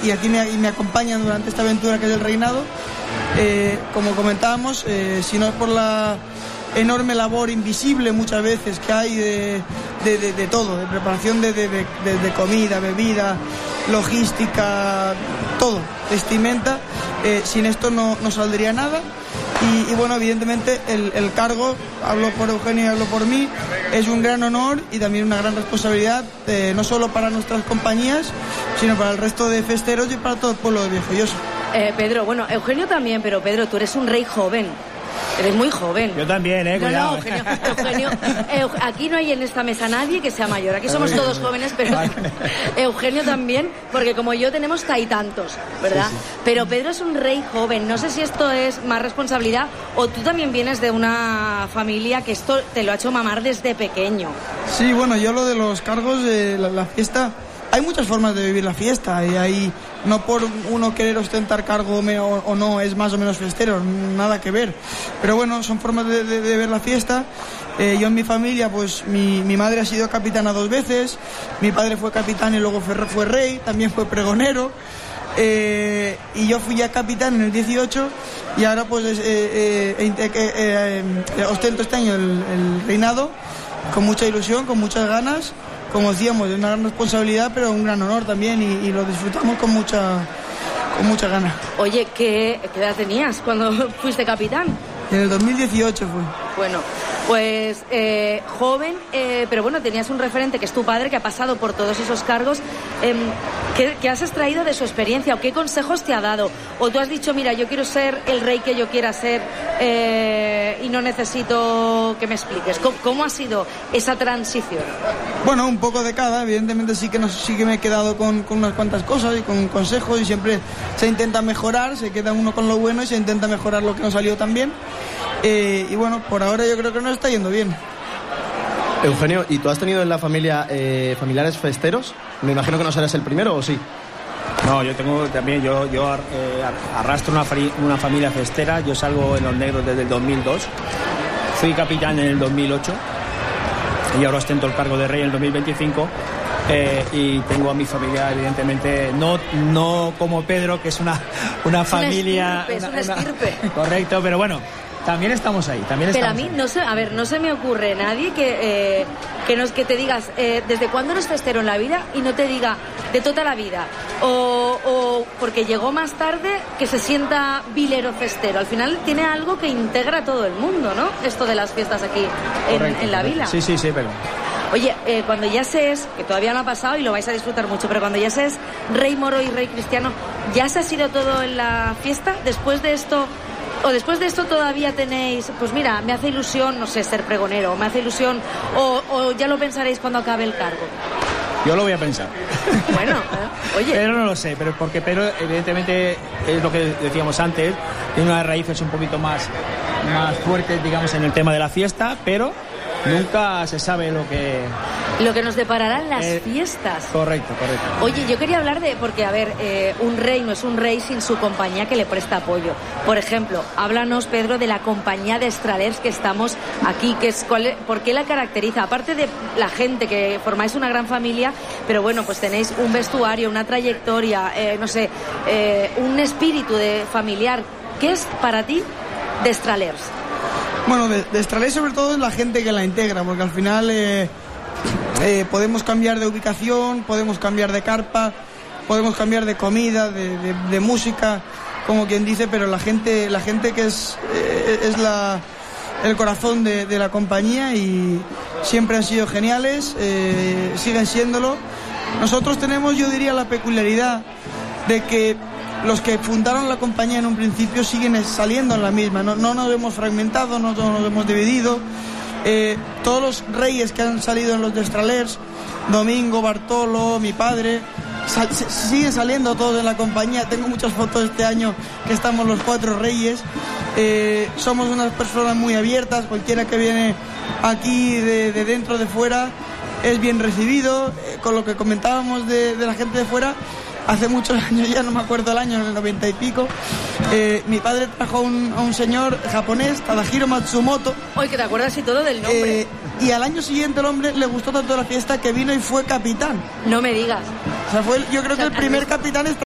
y aquí me acompañan durante esta aventura que es el reinado. Como comentábamos, si no es por la enorme labor invisible muchas veces que hay de todo, de preparación de comida, bebida, logística, todo, vestimenta, sin esto no saldría nada. Y bueno, evidentemente el cargo, hablo por Eugenio y hablo por mí, es un gran honor y también una gran responsabilidad, no solo para nuestras compañías, sino para el resto de festeros y para todo el pueblo de Viejoyosa. Pedro, bueno, Eugenio también, pero Pedro, tú eres un rey joven. Eres muy joven. Yo también, cuidado. No, Eugenio, aquí no hay en esta mesa nadie que sea mayor. Aquí somos todos jóvenes, pero Eugenio también, porque como yo tenemos tantos, ¿verdad? Sí. Pero Pedro es un rey joven. No sé si esto es más responsabilidad o tú también vienes de una familia que esto te lo ha hecho mamar desde pequeño. Sí, bueno, yo lo de los cargos de la fiesta... Hay muchas formas de vivir la fiesta y hay, no por uno querer ostentar cargo o no es más o menos festero, nada que ver. Pero bueno, son formas de ver la fiesta. Yo en mi familia, pues mi madre ha sido capitana 2 veces, mi padre fue capitán y luego fue rey, también fue pregonero. Y yo fui ya capitán en el 18 y ahora pues ostento este año el reinado con mucha ilusión, con muchas ganas. Como decíamos, es una gran responsabilidad, pero un gran honor también y lo disfrutamos con mucha gana. Oye, ¿qué edad tenías cuando fuiste capitán? En el 2018 fue. Bueno, pues joven, pero bueno, tenías un referente que es tu padre, que ha pasado por todos esos cargos. ¿Qué has extraído de su experiencia o qué consejos te ha dado? O tú has dicho, mira, yo quiero ser el rey que yo quiera ser y no necesito que me expliques. ¿Cómo ha sido esa transición? Bueno, un poco de cada. Evidentemente sí que me he quedado con unas cuantas cosas y con consejos y siempre se intenta mejorar, se queda uno con lo bueno y se intenta mejorar lo que no salió tan bien. Y bueno, por ahora yo creo que nos está yendo bien. Eugenio, ¿y tú has tenido en la familia familiares festeros? Me imagino que no serás el primero, ¿o sí? No, yo tengo también, yo arrastro una familia festera. Yo salgo en los negros desde el 2002. Fui capitán en el 2008 y ahora ostento el cargo de rey en el 2025. Y tengo a mi familia, evidentemente, no como Pedro, que es una familia... Es una estirpe. Correcto, pero bueno, también estamos ahí. Pero a mí, no se me ocurre nadie que te digas, ¿desde cuándo eres festero en la vida? Y no te diga, de toda la vida. O porque llegó más tarde, que se sienta vilero festero. Al final tiene algo que integra a todo el mundo, ¿no? Esto de las fiestas aquí en la vila. Sí, pero... Oye, cuando ya seas, que todavía no ha pasado y lo vais a disfrutar mucho, pero cuando ya seas rey moro y rey cristiano, ¿ya se ha sido todo en la fiesta? Después de esto todavía tenéis, pues mira, me hace ilusión, no sé, ser pregonero, me hace ilusión, o ya lo pensaréis cuando acabe el cargo. Yo lo voy a pensar. Bueno, oye. Pero no lo sé, porque evidentemente es lo que decíamos antes, tiene unas raíces un poquito más fuertes, digamos, en el tema de la fiesta, pero nunca se sabe lo que nos depararán las fiestas. Correcto. Oye, yo quería hablar porque, a ver, un rey no es un rey sin su compañía que le presta apoyo. Por ejemplo, háblanos, Pedro, de la compañía de Estralers que estamos aquí, ¿por qué la caracteriza? Aparte de la gente, que formáis una gran familia, pero bueno, pues tenéis un vestuario, una trayectoria, un espíritu familiar. ¿Qué es para ti de Estralers? Bueno, de Estralers sobre todo es la gente que la integra, porque al final podemos cambiar de ubicación, podemos cambiar de carpa, podemos cambiar de comida, de música, como quien dice, pero la gente que es el corazón de la compañía y siempre han sido geniales, siguen siéndolo. Nosotros tenemos, yo diría, la peculiaridad de que los que fundaron la compañía en un principio siguen saliendo en la misma, no nos hemos fragmentado, no nos hemos dividido. Todos los reyes que han salido en los de Estralers, Domingo, Bartolo, mi padre, siguen saliendo todos en la compañía. Tengo muchas fotos este año que estamos los 4 reyes. Somos unas personas muy abiertas, cualquiera que viene aquí de dentro, de fuera, es bien recibido. Con lo que comentábamos de la gente de fuera, hace muchos años, ya no me acuerdo el año, en el 90 y pico, mi padre trajo a un señor japonés, Tadahiro Matsumoto. Hoy que te acuerdas y todo del nombre. Y al año siguiente el hombre le gustó tanto la fiesta que vino y fue capitán. No me digas. O sea, fue yo creo que el primer capitán